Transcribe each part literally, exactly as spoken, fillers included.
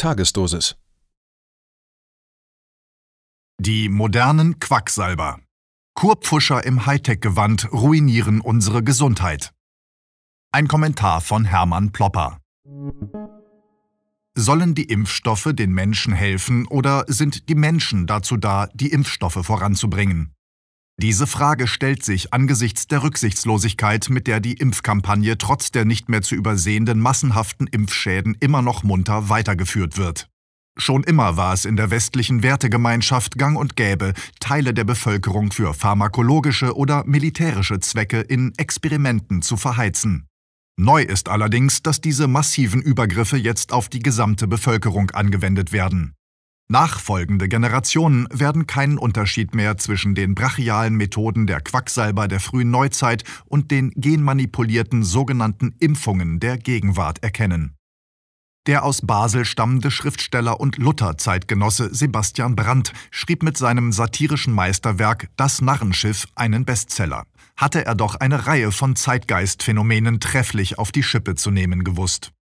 Tagesdosis. Die modernen Quacksalber. Kurpfuscher im Hightech-Gewand ruinieren unsere Gesundheit. Ein Kommentar von Hermann Plopper. Sollen die Impfstoffe den Menschen helfen oder sind die Menschen dazu da, die Impfstoffe voranzubringen? Diese Frage stellt sich angesichts der Rücksichtslosigkeit, mit der die Impfkampagne trotz der nicht mehr zu übersehenden massenhaften Impfschäden immer noch munter weitergeführt wird. Schon immer war es in der westlichen Wertegemeinschaft gang und gäbe, Teile der Bevölkerung für pharmakologische oder militärische Zwecke in Experimenten zu verheizen. Neu ist allerdings, dass diese massiven Übergriffe jetzt auf die gesamte Bevölkerung angewendet werden. Nachfolgende Generationen werden keinen Unterschied mehr zwischen den brachialen Methoden der Quacksalber der frühen Neuzeit und den genmanipulierten sogenannten Impfungen der Gegenwart erkennen. Der aus Basel stammende Schriftsteller und Luther-Zeitgenosse Sebastian Brandt schrieb mit seinem satirischen Meisterwerk »Das Narrenschiff« einen Bestseller. Hatte er doch eine Reihe von Zeitgeistphänomenen trefflich auf die Schippe zu nehmen gewusst.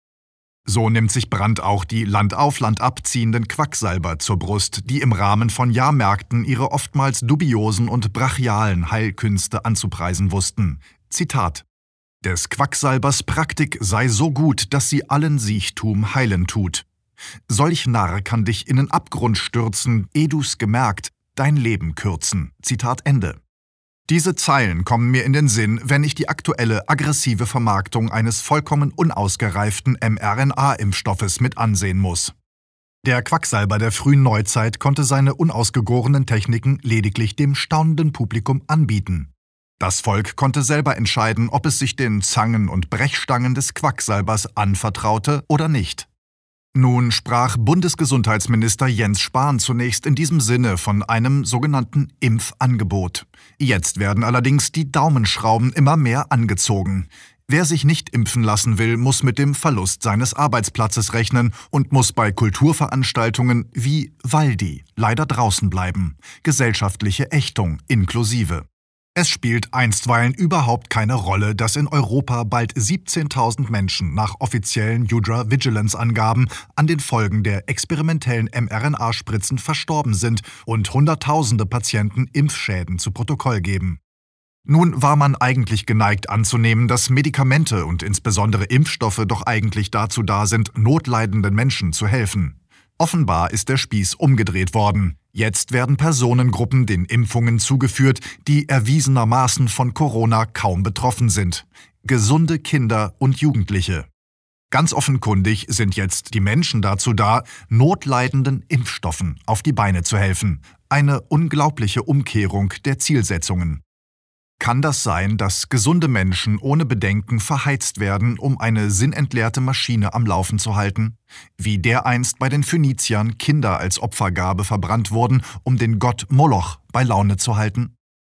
So nimmt sich Brandt auch die landauf landab ziehenden Quacksalber zur Brust, die im Rahmen von Jahrmärkten ihre oftmals dubiosen und brachialen Heilkünste anzupreisen wussten. Zitat: »Des Quacksalbers Praktik sei so gut, dass sie allen Siechtum heilen tut. Solch Narr kann dich in den Abgrund stürzen, eh du's gemerkt, dein Leben kürzen.« Zitat Ende. Diese Zeilen kommen mir in den Sinn, wenn ich die aktuelle aggressive Vermarktung eines vollkommen unausgereiften mRNA-Impfstoffes mit ansehen muss. Der Quacksalber der frühen Neuzeit konnte seine unausgegorenen Techniken lediglich dem staunenden Publikum anbieten. Das Volk konnte selber entscheiden, ob es sich den Zangen und Brechstangen des Quacksalbers anvertraute oder nicht. Nun sprach Bundesgesundheitsminister Jens Spahn zunächst in diesem Sinne von einem sogenannten Impfangebot. Jetzt werden allerdings die Daumenschrauben immer mehr angezogen. Wer sich nicht impfen lassen will, muss mit dem Verlust seines Arbeitsplatzes rechnen und muss bei Kulturveranstaltungen wie Waldi leider draußen bleiben. Gesellschaftliche Ächtung inklusive. Es spielt einstweilen überhaupt keine Rolle, dass in Europa bald siebzehntausend Menschen nach offiziellen Udra-Vigilance-Angaben an den Folgen der experimentellen mRNA-Spritzen verstorben sind und Hunderttausende Patienten Impfschäden zu Protokoll geben. Nun war man eigentlich geneigt anzunehmen, dass Medikamente und insbesondere Impfstoffe doch eigentlich dazu da sind, notleidenden Menschen zu helfen. Offenbar ist der Spieß umgedreht worden. Jetzt werden Personengruppen den Impfungen zugeführt, die erwiesenermaßen von Corona kaum betroffen sind. Gesunde Kinder und Jugendliche. Ganz offenkundig sind jetzt die Menschen dazu da, notleidenden Impfstoffen auf die Beine zu helfen. Eine unglaubliche Umkehrung der Zielsetzungen. Kann das sein, dass gesunde Menschen ohne Bedenken verheizt werden, um eine sinnentleerte Maschine am Laufen zu halten? Wie dereinst bei den Phöniziern Kinder als Opfergabe verbrannt wurden, um den Gott Moloch bei Laune zu halten?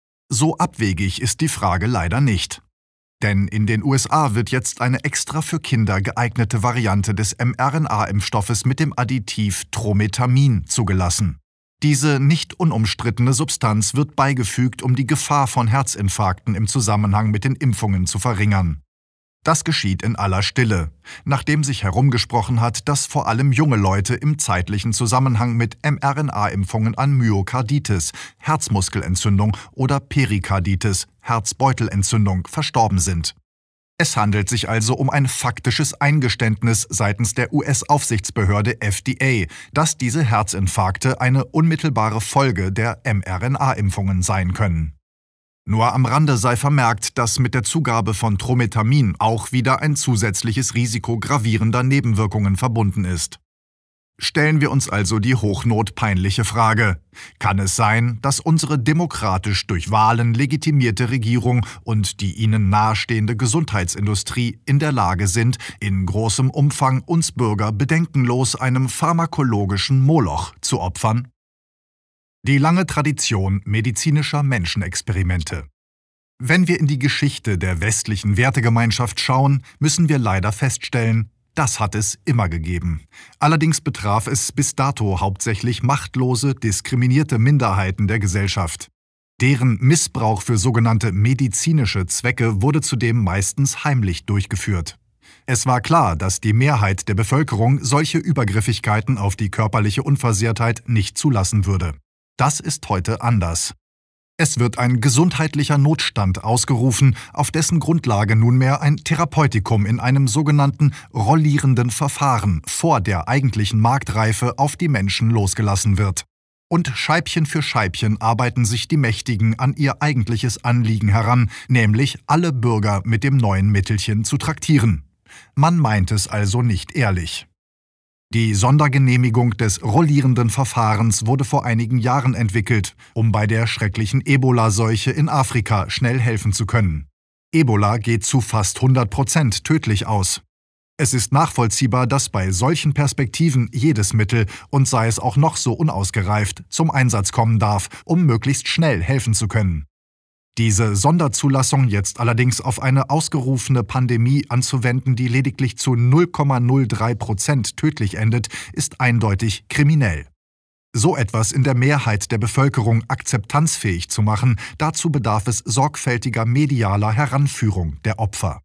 So abwegig ist die Frage leider nicht. Denn in den U S A wird jetzt eine extra für Kinder geeignete Variante des mRNA-Impfstoffes mit dem Additiv Trometamin zugelassen. Diese nicht unumstrittene Substanz wird beigefügt, um die Gefahr von Herzinfarkten im Zusammenhang mit den Impfungen zu verringern. Das geschieht in aller Stille, nachdem sich herumgesprochen hat, dass vor allem junge Leute im zeitlichen Zusammenhang mit mRNA-Impfungen an Myokarditis, Herzmuskelentzündung oder Perikarditis, Herzbeutelentzündung verstorben sind. Es handelt sich also um ein faktisches Eingeständnis seitens der U S-Aufsichtsbehörde F D A, dass diese Herzinfarkte eine unmittelbare Folge der mRNA-Impfungen sein können. Nur am Rande sei vermerkt, dass mit der Zugabe von Trometamin auch wieder ein zusätzliches Risiko gravierender Nebenwirkungen verbunden ist. Stellen wir uns also die hochnotpeinliche Frage: Kann es sein, dass unsere demokratisch durch Wahlen legitimierte Regierung und die ihnen nahestehende Gesundheitsindustrie in der Lage sind, in großem Umfang uns Bürger bedenkenlos einem pharmakologischen Moloch zu opfern? Die lange Tradition medizinischer Menschenexperimente. Wenn wir in die Geschichte der westlichen Wertegemeinschaft schauen, müssen wir leider feststellen, das hat es immer gegeben. Allerdings betraf es bis dato hauptsächlich machtlose, diskriminierte Minderheiten der Gesellschaft. Deren Missbrauch für sogenannte medizinische Zwecke wurde zudem meistens heimlich durchgeführt. Es war klar, dass die Mehrheit der Bevölkerung solche Übergriffigkeiten auf die körperliche Unversehrtheit nicht zulassen würde. Das ist heute anders. Es wird ein gesundheitlicher Notstand ausgerufen, auf dessen Grundlage nunmehr ein Therapeutikum in einem sogenannten rollierenden Verfahren vor der eigentlichen Marktreife auf die Menschen losgelassen wird. Und Scheibchen für Scheibchen arbeiten sich die Mächtigen an ihr eigentliches Anliegen heran, nämlich alle Bürger mit dem neuen Mittelchen zu traktieren. Man meint es also nicht ehrlich. Die Sondergenehmigung des rollierenden Verfahrens wurde vor einigen Jahren entwickelt, um bei der schrecklichen Ebola-Seuche in Afrika schnell helfen zu können. Ebola geht zu fast hundert Prozent tödlich aus. Es ist nachvollziehbar, dass bei solchen Perspektiven jedes Mittel, und sei es auch noch so unausgereift, zum Einsatz kommen darf, um möglichst schnell helfen zu können. Diese Sonderzulassung jetzt allerdings auf eine ausgerufene Pandemie anzuwenden, die lediglich zu null Komma null drei Prozent tödlich endet, ist eindeutig kriminell. So etwas in der Mehrheit der Bevölkerung akzeptanzfähig zu machen, dazu bedarf es sorgfältiger medialer Heranführung der Opfer.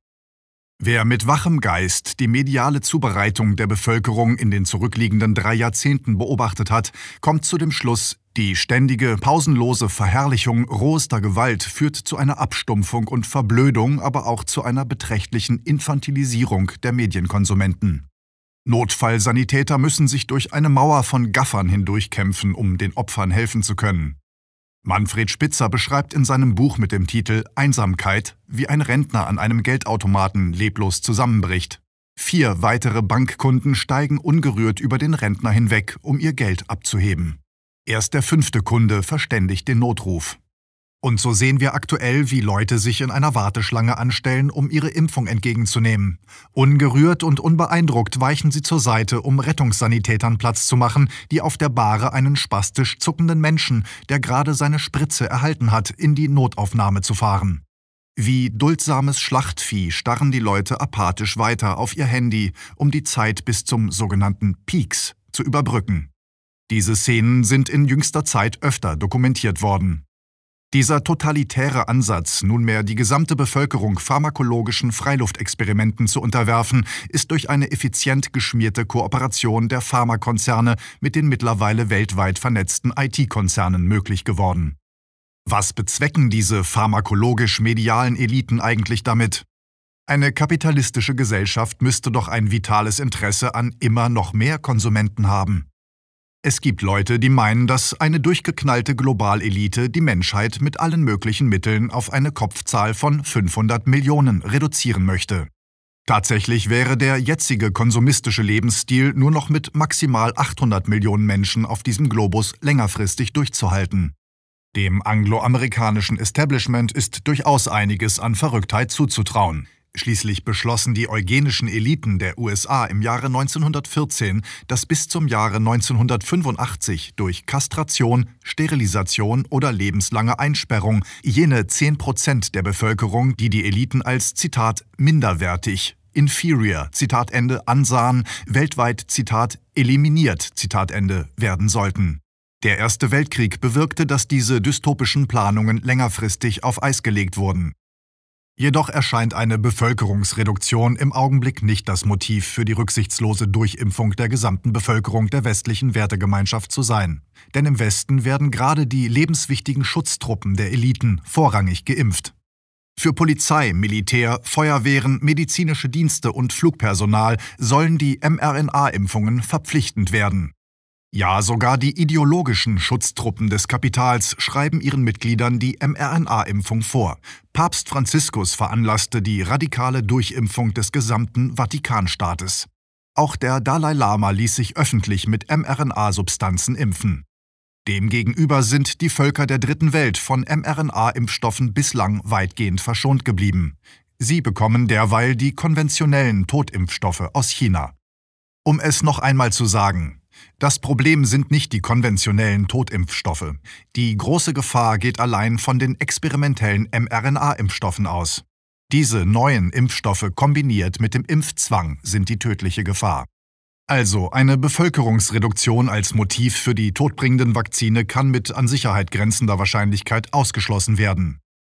Wer mit wachem Geist die mediale Zubereitung der Bevölkerung in den zurückliegenden drei Jahrzehnten beobachtet hat, kommt zu dem Schluss, die ständige, pausenlose Verherrlichung rohester Gewalt führt zu einer Abstumpfung und Verblödung, aber auch zu einer beträchtlichen Infantilisierung der Medienkonsumenten. Notfallsanitäter müssen sich durch eine Mauer von Gaffern hindurchkämpfen, um den Opfern helfen zu können. Manfred Spitzer beschreibt in seinem Buch mit dem Titel »Einsamkeit«, wie ein Rentner an einem Geldautomaten leblos zusammenbricht. Vier weitere Bankkunden steigen ungerührt über den Rentner hinweg, um ihr Geld abzuheben. Erst der fünfte Kunde verständigt den Notruf. Und so sehen wir aktuell, wie Leute sich in einer Warteschlange anstellen, um ihre Impfung entgegenzunehmen. Ungerührt und unbeeindruckt weichen sie zur Seite, um Rettungssanitätern Platz zu machen, die auf der Bahre einen spastisch zuckenden Menschen, der gerade seine Spritze erhalten hat, in die Notaufnahme zu fahren. Wie duldsames Schlachtvieh starren die Leute apathisch weiter auf ihr Handy, um die Zeit bis zum sogenannten Peaks zu überbrücken. Diese Szenen sind in jüngster Zeit öfter dokumentiert worden. Dieser totalitäre Ansatz, nunmehr die gesamte Bevölkerung pharmakologischen Freiluftexperimenten zu unterwerfen, ist durch eine effizient geschmierte Kooperation der Pharmakonzerne mit den mittlerweile weltweit vernetzten I T-Konzernen möglich geworden. Was bezwecken diese pharmakologisch-medialen Eliten eigentlich damit? Eine kapitalistische Gesellschaft müsste doch ein vitales Interesse an immer noch mehr Konsumenten haben. Es gibt Leute, die meinen, dass eine durchgeknallte Globalelite die Menschheit mit allen möglichen Mitteln auf eine Kopfzahl von fünfhundert Millionen reduzieren möchte. Tatsächlich wäre der jetzige konsumistische Lebensstil nur noch mit maximal achthundert Millionen Menschen auf diesem Globus längerfristig durchzuhalten. Dem angloamerikanischen Establishment ist durchaus einiges an Verrücktheit zuzutrauen. Schließlich beschlossen die eugenischen Eliten der U S A im Jahre neunzehnhundertvierzehn, dass bis zum Jahre neunzehnhundertfünfundachtzig durch Kastration, Sterilisation oder lebenslange Einsperrung jene zehn Prozent der Bevölkerung, die die Eliten als, Zitat, minderwertig, inferior, Zitat Ende, ansahen, weltweit, Zitat, eliminiert, Zitat Ende, werden sollten. Der Erste Weltkrieg bewirkte, dass diese dystopischen Planungen längerfristig auf Eis gelegt wurden. Jedoch erscheint eine Bevölkerungsreduktion im Augenblick nicht das Motiv für die rücksichtslose Durchimpfung der gesamten Bevölkerung der westlichen Wertegemeinschaft zu sein. Denn im Westen werden gerade die lebenswichtigen Schutztruppen der Eliten vorrangig geimpft. Für Polizei, Militär, Feuerwehren, medizinische Dienste und Flugpersonal sollen die mRNA-Impfungen verpflichtend werden. Ja, sogar die ideologischen Schutztruppen des Kapitals schreiben ihren Mitgliedern die mRNA-Impfung vor. Papst Franziskus veranlasste die radikale Durchimpfung des gesamten Vatikanstaates. Auch der Dalai Lama ließ sich öffentlich mit mRNA-Substanzen impfen. Demgegenüber sind die Völker der Dritten Welt von mRNA-Impfstoffen bislang weitgehend verschont geblieben. Sie bekommen derweil die konventionellen Totimpfstoffe aus China. Um es noch einmal zu sagen: Das Problem sind nicht die konventionellen Totimpfstoffe. Die große Gefahr geht allein von den experimentellen mRNA-Impfstoffen aus. Diese neuen Impfstoffe kombiniert mit dem Impfzwang sind die tödliche Gefahr. Also, eine Bevölkerungsreduktion als Motiv für die todbringenden Vakzine kann mit an Sicherheit grenzender Wahrscheinlichkeit ausgeschlossen werden.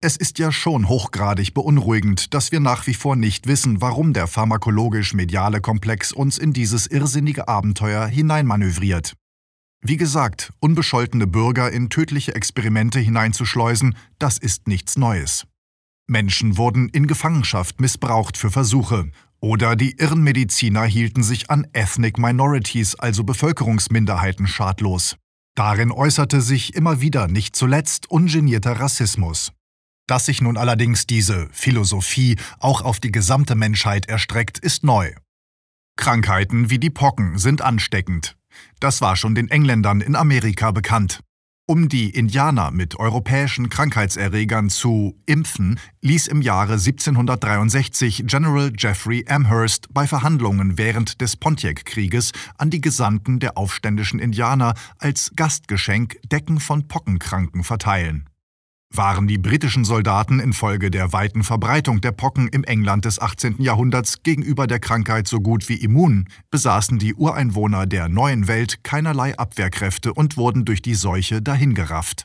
Es ist ja schon hochgradig beunruhigend, dass wir nach wie vor nicht wissen, warum der pharmakologisch-mediale Komplex uns in dieses irrsinnige Abenteuer hineinmanövriert. Wie gesagt, unbescholtene Bürger in tödliche Experimente hineinzuschleusen, das ist nichts Neues. Menschen wurden in Gefangenschaft missbraucht für Versuche, oder die irren Mediziner hielten sich an Ethnic Minorities, also Bevölkerungsminderheiten, schadlos. Darin äußerte sich immer wieder nicht zuletzt ungenierter Rassismus. Dass sich nun allerdings diese Philosophie auch auf die gesamte Menschheit erstreckt, ist neu. Krankheiten wie die Pocken sind ansteckend. Das war schon den Engländern in Amerika bekannt. Um die Indianer mit europäischen Krankheitserregern zu impfen, ließ im Jahre siebzehnhundertdreiundsechzig General Jeffrey Amherst bei Verhandlungen während des Pontiac-Krieges an die Gesandten der aufständischen Indianer als Gastgeschenk Decken von Pockenkranken verteilen. Waren die britischen Soldaten infolge der weiten Verbreitung der Pocken im England des achtzehnten Jahrhunderts gegenüber der Krankheit so gut wie immun, besaßen die Ureinwohner der neuen Welt keinerlei Abwehrkräfte und wurden durch die Seuche dahingerafft.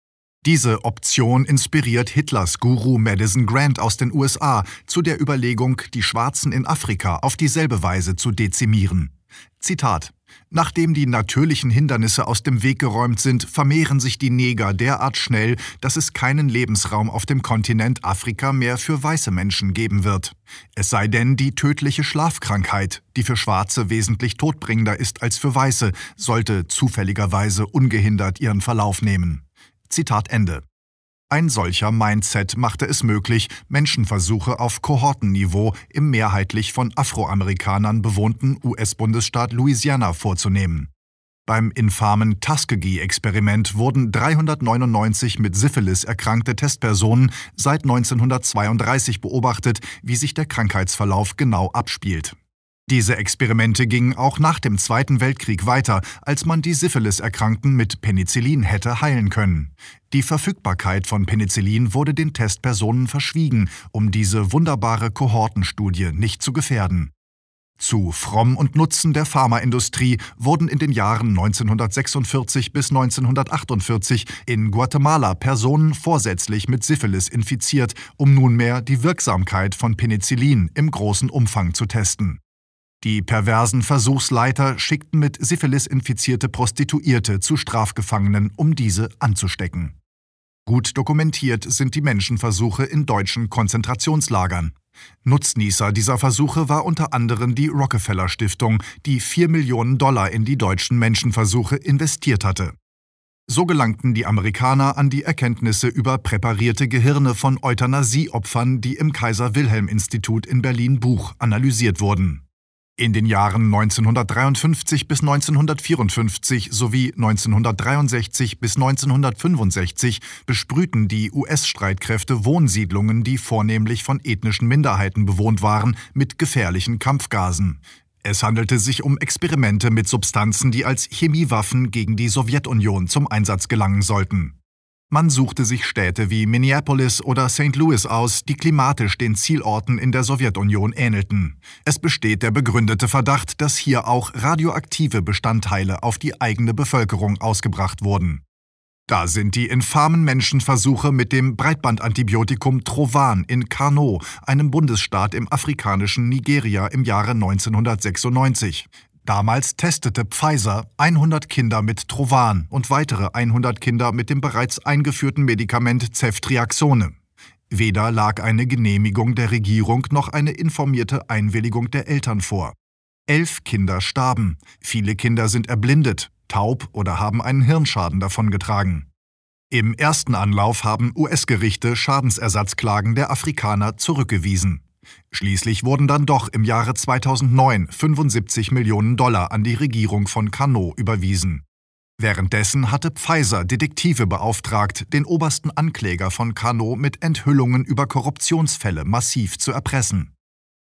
Diese Option inspiriert Hitlers Guru Madison Grant aus den U S A zu der Überlegung, die Schwarzen in Afrika auf dieselbe Weise zu dezimieren. Zitat: Nachdem die natürlichen Hindernisse aus dem Weg geräumt sind, vermehren sich die Neger derart schnell, dass es keinen Lebensraum auf dem Kontinent Afrika mehr für weiße Menschen geben wird. Es sei denn, die tödliche Schlafkrankheit, die für Schwarze wesentlich todbringender ist als für Weiße, sollte zufälligerweise ungehindert ihren Verlauf nehmen. Zitat Ende. Ein solcher Mindset machte es möglich, Menschenversuche auf Kohortenniveau im mehrheitlich von Afroamerikanern bewohnten U S-Bundesstaat Louisiana vorzunehmen. Beim infamen Tuskegee-Experiment wurden dreihundertneunundneunzig mit Syphilis erkrankte Testpersonen seit neunzehnhundertzweiunddreißig beobachtet, wie sich der Krankheitsverlauf genau abspielt. Diese Experimente gingen auch nach dem Zweiten Weltkrieg weiter, als man die Syphilis-Erkrankten mit Penicillin hätte heilen können. Die Verfügbarkeit von Penicillin wurde den Testpersonen verschwiegen, um diese wunderbare Kohortenstudie nicht zu gefährden. Zu Fromm und Nutzen der Pharmaindustrie wurden in den Jahren neunzehnhundertsechsundvierzig bis neunzehnhundertachtundvierzig in Guatemala Personen vorsätzlich mit Syphilis infiziert, um nunmehr die Wirksamkeit von Penicillin im großen Umfang zu testen. Die perversen Versuchsleiter schickten mit Syphilis infizierte Prostituierte zu Strafgefangenen, um diese anzustecken. Gut dokumentiert sind die Menschenversuche in deutschen Konzentrationslagern. Nutznießer dieser Versuche war unter anderem die Rockefeller Stiftung, die vier Millionen Dollar in die deutschen Menschenversuche investiert hatte. So gelangten die Amerikaner an die Erkenntnisse über präparierte Gehirne von Euthanasieopfern, die im Kaiser-Wilhelm-Institut in Berlin-Buch analysiert wurden. In den Jahren neunzehnhundertdreiundfünfzig bis neunzehnhundertvierundfünfzig sowie neunzehnhundertdreiundsechzig bis neunzehnhundertfünfundsechzig besprühten die U S-Streitkräfte Wohnsiedlungen, die vornehmlich von ethnischen Minderheiten bewohnt waren, mit gefährlichen Kampfgasen. Es handelte sich um Experimente mit Substanzen, die als Chemiewaffen gegen die Sowjetunion zum Einsatz gelangen sollten. Man suchte sich Städte wie Minneapolis oder Sankt Louis aus, die klimatisch den Zielorten in der Sowjetunion ähnelten. Es besteht der begründete Verdacht, dass hier auch radioaktive Bestandteile auf die eigene Bevölkerung ausgebracht wurden. Da sind die infamen Menschenversuche mit dem Breitbandantibiotikum Trovan in Kano, einem Bundesstaat im afrikanischen Nigeria im Jahre neunzehnhundertsechsundneunzig. Damals testete Pfizer hundert Kinder mit Trovan und weitere hundert Kinder mit dem bereits eingeführten Medikament Ceftriaxone. Weder lag eine Genehmigung der Regierung noch eine informierte Einwilligung der Eltern vor. Elf Kinder starben, viele Kinder sind erblindet, taub oder haben einen Hirnschaden davongetragen. Im ersten Anlauf haben U S-Gerichte Schadensersatzklagen der Afrikaner zurückgewiesen. Schließlich wurden dann doch im Jahre zweitausendneun fünfundsiebzig Millionen Dollar an die Regierung von Kano überwiesen. Währenddessen hatte Pfizer Detektive beauftragt, den obersten Ankläger von Kano mit Enthüllungen über Korruptionsfälle massiv zu erpressen.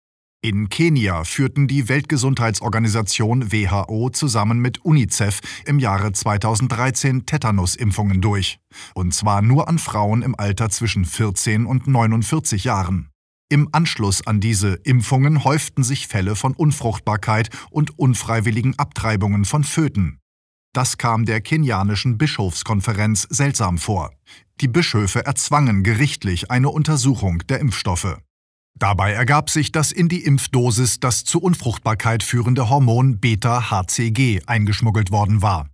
In Kenia führten die Weltgesundheitsorganisation W H O zusammen mit UNICEF im Jahre zweitausenddreizehn Tetanusimpfungen durch. Und zwar nur an Frauen im Alter zwischen vierzehn und neunundvierzig Jahren. Im Anschluss an diese Impfungen häuften sich Fälle von Unfruchtbarkeit und unfreiwilligen Abtreibungen von Föten. Das kam der kenianischen Bischofskonferenz seltsam vor. Die Bischöfe erzwangen gerichtlich eine Untersuchung der Impfstoffe. Dabei ergab sich, dass in die Impfdosis das zur Unfruchtbarkeit führende Hormon Beta-H C G eingeschmuggelt worden war.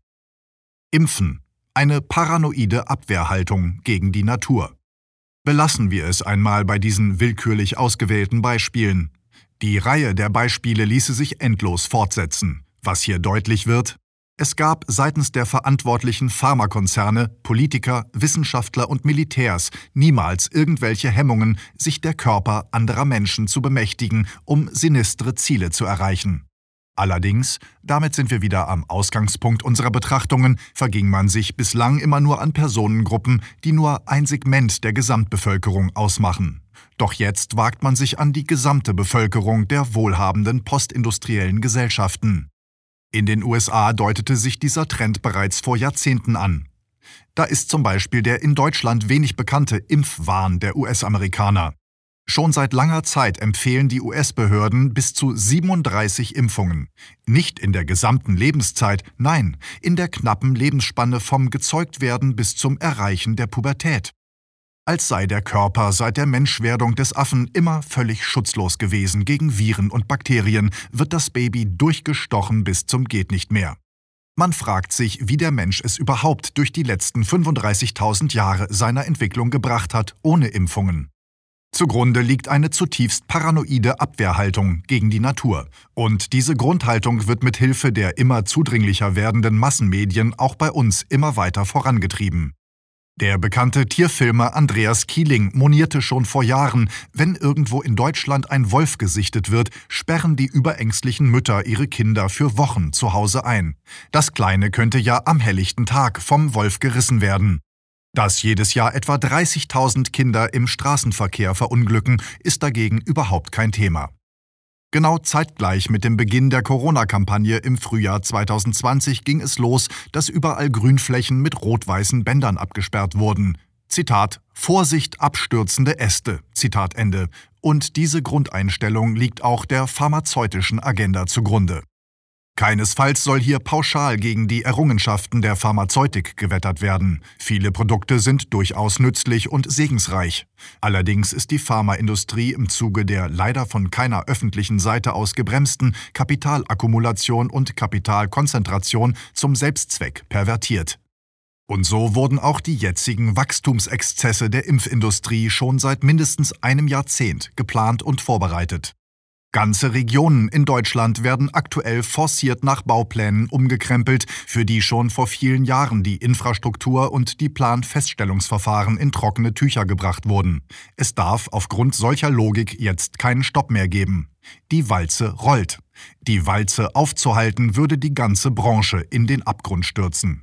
Impfen. Eine paranoide Abwehrhaltung gegen die Natur. Belassen wir es einmal bei diesen willkürlich ausgewählten Beispielen. Die Reihe der Beispiele ließe sich endlos fortsetzen. Was hier deutlich wird: Es gab seitens der verantwortlichen Pharmakonzerne, Politiker, Wissenschaftler und Militärs niemals irgendwelche Hemmungen, sich der Körper anderer Menschen zu bemächtigen, um sinistre Ziele zu erreichen. Allerdings, damit sind wir wieder am Ausgangspunkt unserer Betrachtungen, verging man sich bislang immer nur an Personengruppen, die nur ein Segment der Gesamtbevölkerung ausmachen. Doch jetzt wagt man sich an die gesamte Bevölkerung der wohlhabenden postindustriellen Gesellschaften. In den U S A deutete sich dieser Trend bereits vor Jahrzehnten an. Da ist zum Beispiel der in Deutschland wenig bekannte Impfwahn der U S-Amerikaner. Schon seit langer Zeit empfehlen die U S-Behörden bis zu siebenunddreißig Impfungen. Nicht in der gesamten Lebenszeit, nein, in der knappen Lebensspanne vom Gezeugtwerden bis zum Erreichen der Pubertät. Als sei der Körper seit der Menschwerdung des Affen immer völlig schutzlos gewesen gegen Viren und Bakterien, wird das Baby durchgestochen bis zum Gehtnichtmehr. Man fragt sich, wie der Mensch es überhaupt durch die letzten fünfunddreißigtausend Jahre seiner Entwicklung gebracht hat, ohne Impfungen. Zugrunde liegt eine zutiefst paranoide Abwehrhaltung gegen die Natur. Und diese Grundhaltung wird mit Hilfe der immer zudringlicher werdenden Massenmedien auch bei uns immer weiter vorangetrieben. Der bekannte Tierfilmer Andreas Kieling monierte schon vor Jahren, wenn irgendwo in Deutschland ein Wolf gesichtet wird, sperren die überängstlichen Mütter ihre Kinder für Wochen zu Hause ein. Das Kleine könnte ja am helllichten Tag vom Wolf gerissen werden. Dass jedes Jahr etwa dreißigtausend Kinder im Straßenverkehr verunglücken, ist dagegen überhaupt kein Thema. Genau zeitgleich mit dem Beginn der Corona-Kampagne im Frühjahr zweitausendzwanzig ging es los, dass überall Grünflächen mit rot-weißen Bändern abgesperrt wurden. Zitat: Vorsicht, abstürzende Äste. Zitat Ende. Und diese Grundeinstellung liegt auch der pharmazeutischen Agenda zugrunde. Keinesfalls soll hier pauschal gegen die Errungenschaften der Pharmazeutik gewettert werden. Viele Produkte sind durchaus nützlich und segensreich. Allerdings ist die Pharmaindustrie im Zuge der leider von keiner öffentlichen Seite aus gebremsten Kapitalakkumulation und Kapitalkonzentration zum Selbstzweck pervertiert. Und so wurden auch die jetzigen Wachstumsexzesse der Impfindustrie schon seit mindestens einem Jahrzehnt geplant und vorbereitet. Ganze Regionen in Deutschland werden aktuell forciert nach Bauplänen umgekrempelt, für die schon vor vielen Jahren die Infrastruktur und die Planfeststellungsverfahren in trockene Tücher gebracht wurden. Es darf aufgrund solcher Logik jetzt keinen Stopp mehr geben. Die Walze rollt. Die Walze aufzuhalten, würde die ganze Branche in den Abgrund stürzen.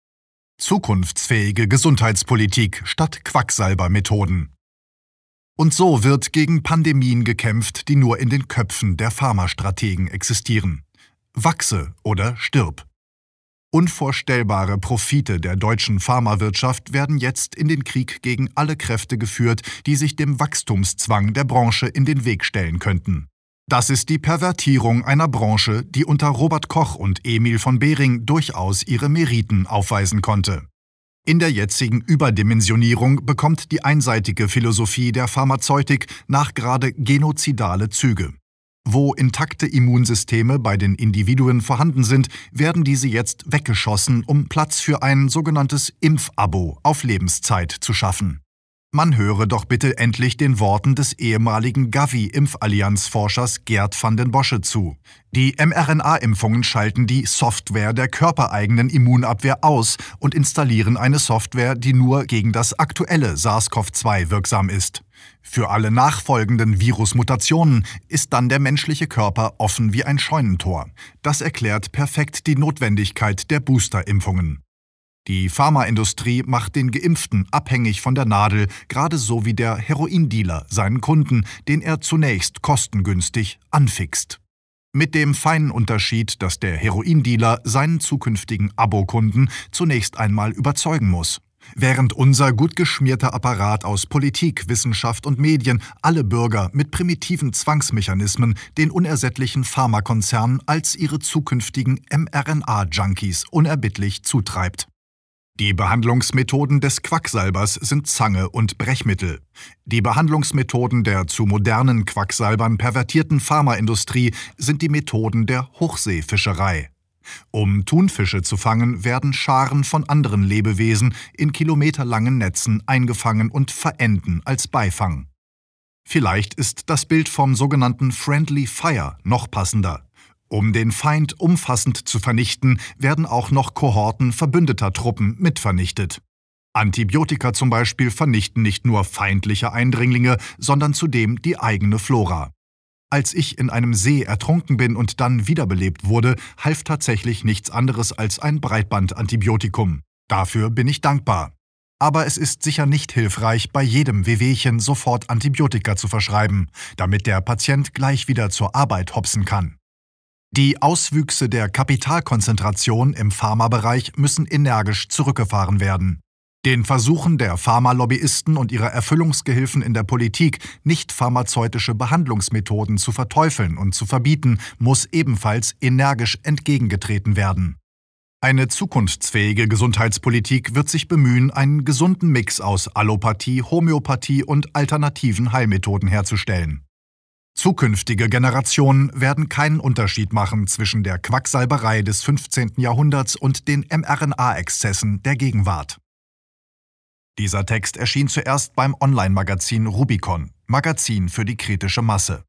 Zukunftsfähige Gesundheitspolitik statt Quacksalbermethoden. Und so wird gegen Pandemien gekämpft, die nur in den Köpfen der Pharmastrategen existieren. Wachse oder stirb. Unvorstellbare Profite der deutschen Pharmawirtschaft werden jetzt in den Krieg gegen alle Kräfte geführt, die sich dem Wachstumszwang der Branche in den Weg stellen könnten. Das ist die Pervertierung einer Branche, die unter Robert Koch und Emil von Behring durchaus ihre Meriten aufweisen konnte. In der jetzigen Überdimensionierung bekommt die einseitige Philosophie der Pharmazeutik nachgerade genozidale Züge. Wo intakte Immunsysteme bei den Individuen vorhanden sind, werden diese jetzt weggeschossen, um Platz für ein sogenanntes Impfabo auf Lebenszeit zu schaffen. Man höre doch bitte endlich den Worten des ehemaligen Gavi-Impfallianz-Forschers Gerd van den Bosche zu. Die mRNA-Impfungen schalten die Software der körpereigenen Immunabwehr aus und installieren eine Software, die nur gegen das aktuelle SARS-C o V zwei wirksam ist. Für alle nachfolgenden Virusmutationen ist dann der menschliche Körper offen wie ein Scheunentor. Das erklärt perfekt die Notwendigkeit der Boosterimpfungen. Die Pharmaindustrie macht den Geimpften abhängig von der Nadel, gerade so wie der Heroindealer seinen Kunden, den er zunächst kostengünstig anfixt. Mit dem feinen Unterschied, dass der Heroindealer seinen zukünftigen Abokunden zunächst einmal überzeugen muss. Während unser gut geschmierter Apparat aus Politik, Wissenschaft und Medien alle Bürger mit primitiven Zwangsmechanismen den unersättlichen Pharmakonzernen als ihre zukünftigen mRNA-Junkies unerbittlich zutreibt. Die Behandlungsmethoden des Quacksalbers sind Zange und Brechmittel. Die Behandlungsmethoden der zu modernen Quacksalbern pervertierten Pharmaindustrie sind die Methoden der Hochseefischerei. Um Thunfische zu fangen, werden Scharen von anderen Lebewesen in kilometerlangen Netzen eingefangen und verenden als Beifang. Vielleicht ist das Bild vom sogenannten Friendly Fire noch passender. Um den Feind umfassend zu vernichten, werden auch noch Kohorten verbündeter Truppen mitvernichtet. Antibiotika zum Beispiel vernichten nicht nur feindliche Eindringlinge, sondern zudem die eigene Flora. Als ich in einem See ertrunken bin und dann wiederbelebt wurde, half tatsächlich nichts anderes als ein Breitbandantibiotikum. Dafür bin ich dankbar. Aber es ist sicher nicht hilfreich, bei jedem Wehwehchen sofort Antibiotika zu verschreiben, damit der Patient gleich wieder zur Arbeit hopsen kann. Die Auswüchse der Kapitalkonzentration im Pharmabereich müssen energisch zurückgefahren werden. Den Versuchen der Pharmalobbyisten und ihrer Erfüllungsgehilfen in der Politik, nicht pharmazeutische Behandlungsmethoden zu verteufeln und zu verbieten, muss ebenfalls energisch entgegengetreten werden. Eine zukunftsfähige Gesundheitspolitik wird sich bemühen, einen gesunden Mix aus Allopathie, Homöopathie und alternativen Heilmethoden herzustellen. Zukünftige Generationen werden keinen Unterschied machen zwischen der Quacksalberei des fünfzehnten Jahrhunderts und den mRNA-Exzessen der Gegenwart. Dieser Text erschien zuerst beim Online-Magazin Rubicon, Magazin für die kritische Masse.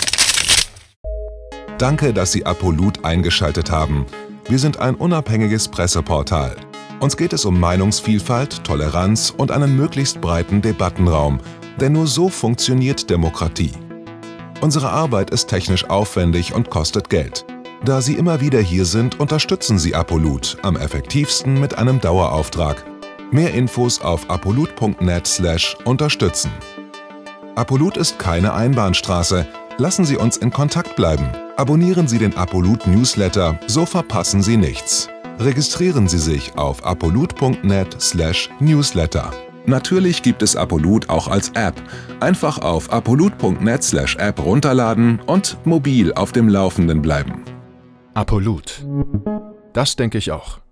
Danke, dass Sie Apolut eingeschaltet haben. Wir sind ein unabhängiges Presseportal. Uns geht es um Meinungsvielfalt, Toleranz und einen möglichst breiten Debattenraum, denn nur so funktioniert Demokratie. Unsere Arbeit ist technisch aufwendig und kostet Geld. Da Sie immer wieder hier sind, unterstützen Sie Apolut am effektivsten mit einem Dauerauftrag. Mehr Infos auf apolut punkt net slash unterstützen. Apolut ist keine Einbahnstraße. Lassen Sie uns in Kontakt bleiben. Abonnieren Sie den Apolut Newsletter, so verpassen Sie nichts. Registrieren Sie sich auf apolut punkt net slash newsletter. Natürlich gibt es Apolut auch als App. Einfach auf apolut punkt net slash app runterladen und mobil auf dem Laufenden bleiben. Apolut. Das denke ich auch.